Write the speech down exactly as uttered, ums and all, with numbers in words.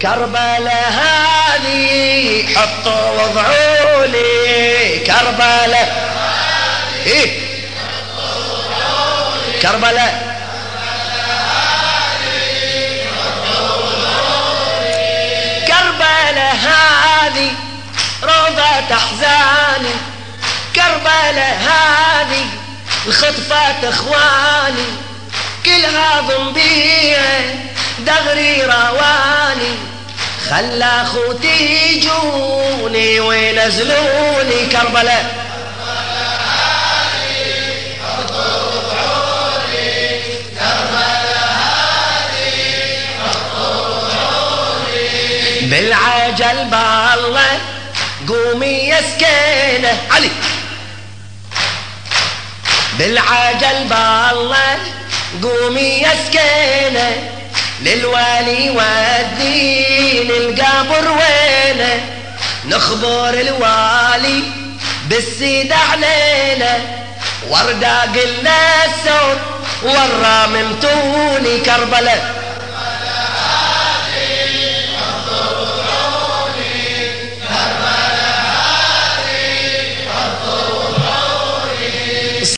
كربلاء هذه حطوا وضعوا لي كربلاء ايه كربلاء كربلاء هذه روضة أحزاني كربلاء هذه الخطفات اخواني كلها ضمبية دغري رواني خلى اخوتي يجوني وينزلوني كربلاء بالعجل بالله قومي يا سكينة علي بالعجل بالله قومي يا سكينة للوالي وديني القبر وينه نخبر الوالي بالسيد علينا وردة قلنا السود والرامم توني كربلاء